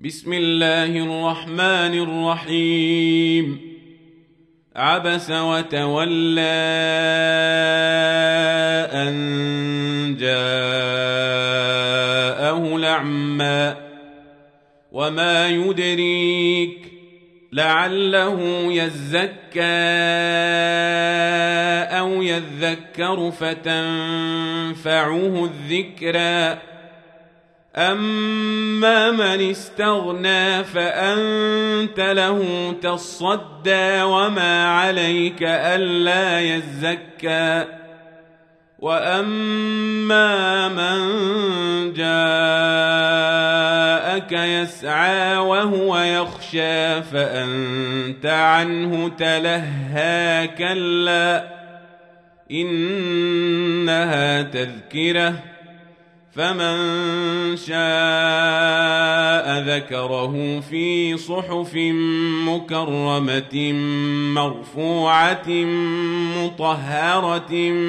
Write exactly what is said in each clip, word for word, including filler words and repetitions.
بسم الله الرحمن الرحيم. عبس وتولى أن جاءه الأعمى وما يدريك لعله يزكى أو يذكر فتنفعه الذكرى. أما من استغنى فأنت له تصدى وما عليك ألا يزكى. وأما من جاءك يسعى وهو يخشى فأنت عنه تلهى. كلا إنها تذكرة فمن شاء ذكره في صحف مكرمة مرفوعة مطهرة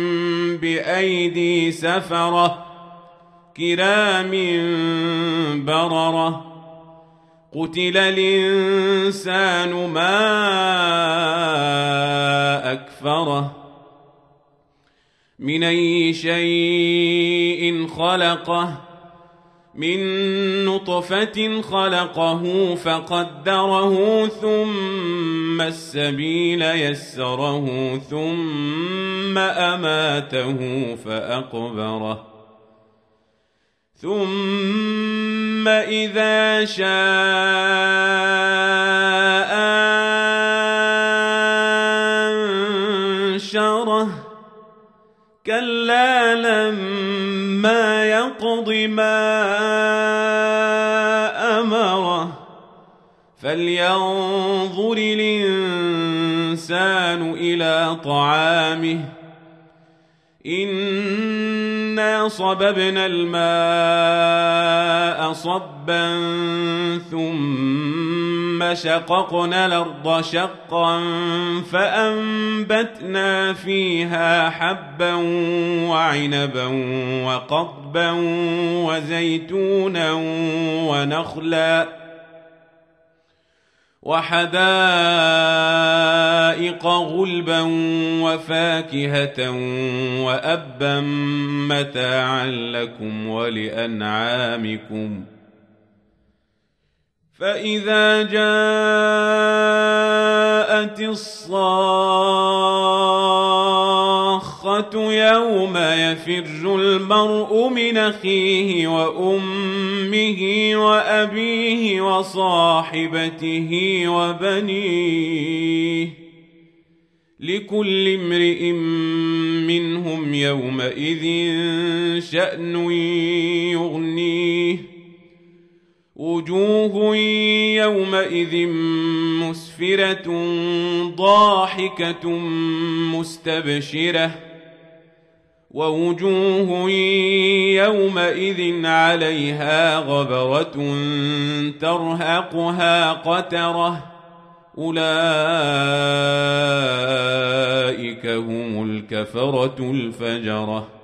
بأيدي سفرة كرام بررة. قتل الإنسان ما أكفره من أي شيء خلقه من نطفة خلقه فقدره ثم السبيل يسره ثم أماته فأقبره ثم إذا شاء أنشره. كلا لما يقض ما أمره فلينظر الإنسان إلى طعامه إنا صببنا الماء صبا ثم شققنا الأرض شقا فأنبتنا فيها حبا وعنبا وقضبا وزيتونا ونخلا وحدائق غلبا وفاكهة وأبا متاعا لكم ولأنعامكم. فإذا جاءت الصاخة يوم يفر المرء من أخيه وأمه وأبيه وصاحبته وبنيه لكل امرئ منهم يومئذ شأن يغنيه. وجوه يومئذ مسفرة ضاحكة مستبشرة ووجوه يومئذ عليها غبرة ترهقها قترة أولئك هم الكفرة الفجرة.